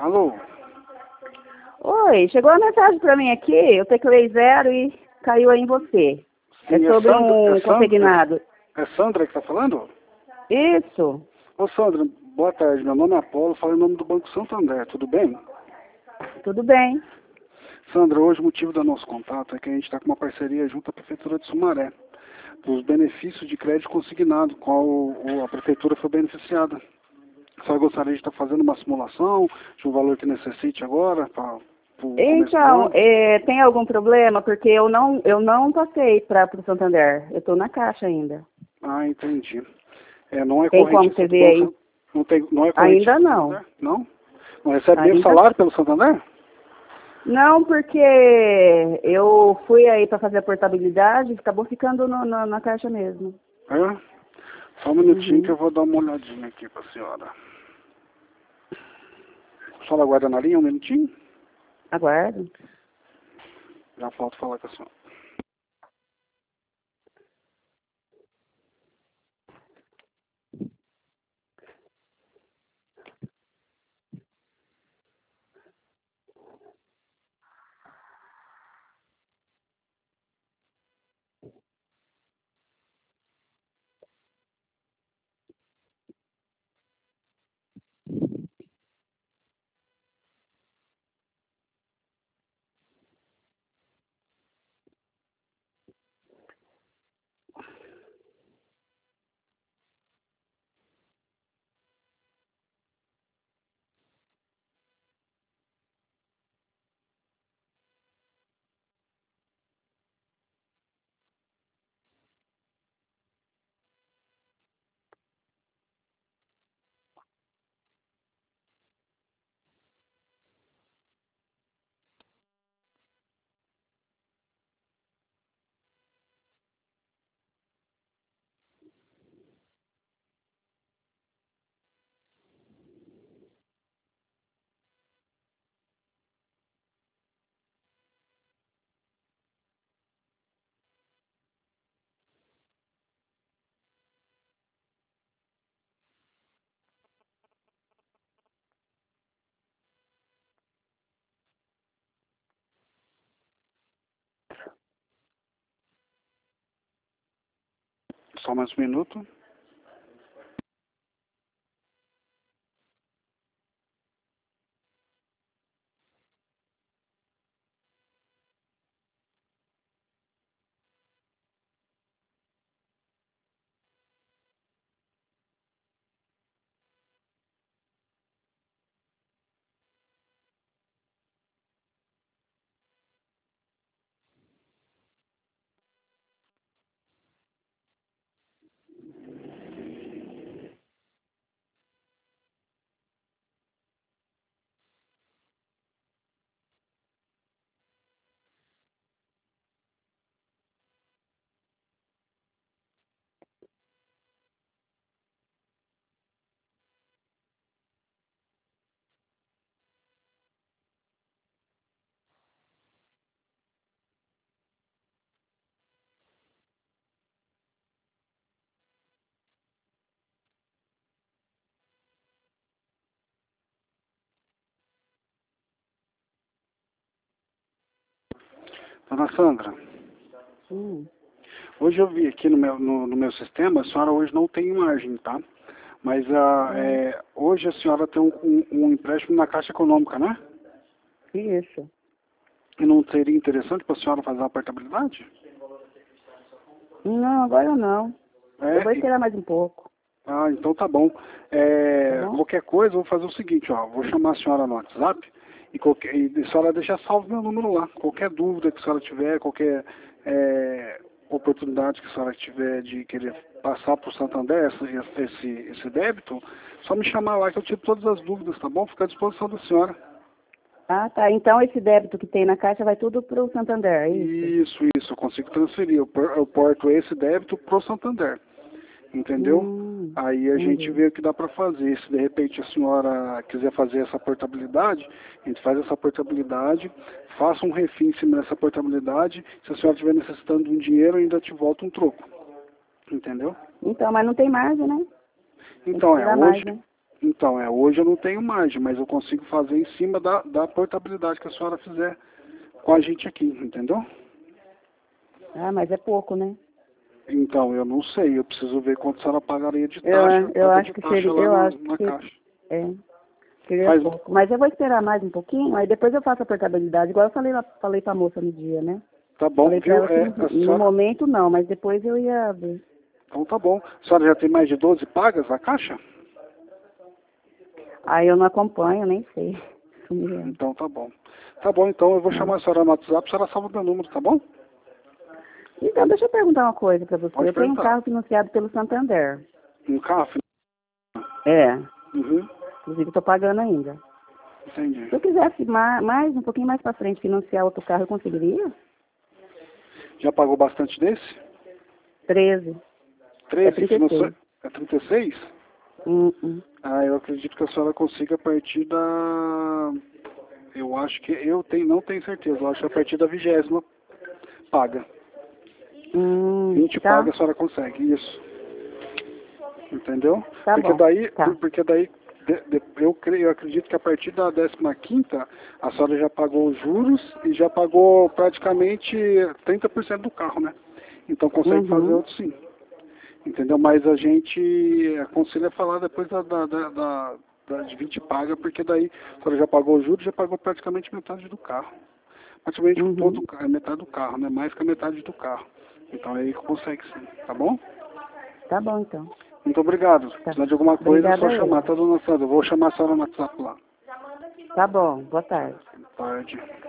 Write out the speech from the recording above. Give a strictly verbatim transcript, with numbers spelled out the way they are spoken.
Alô? Oi, chegou uma mensagem para mim aqui, eu teclei zero e caiu aí em você. Sim, é sobre é Sandra, um é Sandra, consignado. É Sandra que está falando? Isso, Ô Sandra, boa tarde. Meu nome é Apolo, falo em nome do Banco Santander, tudo bem? tudo bem. Sandra, hoje o motivo do nosso contato é que a gente está com uma parceria junto à Prefeitura de Sumaré, dos benefícios de crédito consignado, qual o- a Prefeitura foi beneficiada. Só gostaria de estar fazendo uma simulação de um valor que necessite agora, para o começo do Então, ano. é, tem algum problema? Porque eu não, eu não passei para o Santander, eu estou na caixa ainda. Ah, entendi. É, não é Tem como correntista você do ver Banco aí? Santander? Não, tem, não é Ainda correntista do não, Santander? Não? Não recebe mesmo ainda salário pelo Santander? não, porque eu fui aí para fazer a portabilidade e acabou ficando no- na, na caixa mesmo. É? Só um minutinho Uhum. que eu vou dar uma olhadinha aqui para a senhora. A senhora aguarda na linha um minutinho? Aguardo. Já falta falar com a senhora. Só mais um minuto. Dona Sandra, Hum. hoje eu vi aqui no meu, no, no meu sistema, a senhora hoje não tem margem, tá? Mas ah, Hum. é, hoje a senhora tem um, um, um empréstimo na Caixa Econômica, né? Isso. E não seria interessante para a senhora fazer a portabilidade? Não, agora não. Eu vou É, e- esperar mais um pouco, ah, então tá bom. tá É, bom? qualquer coisa, eu vou fazer o seguinte, ó, vou chamar a senhora no WhatsApp e, qualquer, e a senhora deixa salvo meu número lá. Qualquer dúvida que a senhora tiver, qualquer é, oportunidade que a senhora tiver de querer passar para o Santander esse, esse, esse débito, só me chamar lá que eu tiro todas as dúvidas, tá bom? Fica à disposição da senhora. Ah, tá. Então esse débito que tem na caixa vai tudo pro Santander, é isso? Isso, isso, eu consigo transferir. Eu, por- eu porto esse débito pro Santander. Entendeu? Hum, Aí a gente entendi. vê o que dá para fazer. Se de repente a senhora quiser fazer essa portabilidade, a gente faz essa portabilidade, faça um refim em cima dessa portabilidade. Se a senhora estiver necessitando de um dinheiro, ainda te volta um troco. Entendeu? Então, mas não tem margem, né? Tem que Então é, esperar hoje, mais, né? Então, é, hoje eu não tenho margem, mas eu consigo fazer em cima da, da portabilidade que a senhora fizer com a gente aqui, entendeu? Ah, mas é pouco, né? Então, eu não sei, eu preciso ver quanto a senhora pagaria de Eu, taxa, eu paga acho de que taxa seria, lá eu na, acho na que caixa. é, seria Faz, pouco. Mas eu vou esperar mais um pouquinho, aí depois eu faço a portabilidade, igual eu falei, lá- falei pra moça no dia, né? tá bom, Falei pra viu? ela que É, no, a no senhora, momento não, mas depois eu ia ver. então tá bom. A senhora já tem mais de doze pagas na caixa? Aí eu não acompanho, nem sei. Isso me lembra. Então tá bom. Tá bom, então eu vou Tá. chamar a senhora no WhatsApp, a senhora salva meu número, tá bom? Então, deixa eu perguntar uma coisa pra você. Pode Eu tenho um perguntar. carro financiado pelo Santander. Um carro? É, Uhum, inclusive estou pagando ainda. entendi. Se eu quisesse mais, mais um pouquinho mais para frente financiar outro carro, eu conseguiria? Já pagou bastante desse? treze. É treze trinta e financiou? seis. É trinta e seis? Hum, hum. Ah, eu acredito que a senhora consiga a partir da... Eu acho que... Eu tenho, não tenho certeza. Eu acho que a partir da vigésima paga. Hum, vinte tá, paga a senhora consegue, isso. Entendeu? tá Porque bom. daí... Tá. Porque daí... de- de- eu, creio, eu acredito que a partir da décima quinta a senhora já pagou os juros e já pagou praticamente trinta por cento do carro, né? Então consegue fazer Uhum. outro sim. Entendeu? Mas a gente aconselha falar depois da, da, da, da, da de vinte paga, porque daí a senhora já pagou o juros, já pagou praticamente metade do carro. Praticamente com todo Uhum. o ca- metade do carro, né? Mais que a metade do carro. Então aí consegue sim, tá bom? Tá bom, então. Muito obrigado. Se Tá. precisar de alguma coisa é Obrigada só a chamar, eu. tá, dona Sandra? Eu vou chamar a senhora no WhatsApp lá. Tá bom, boa tarde. Boa tarde.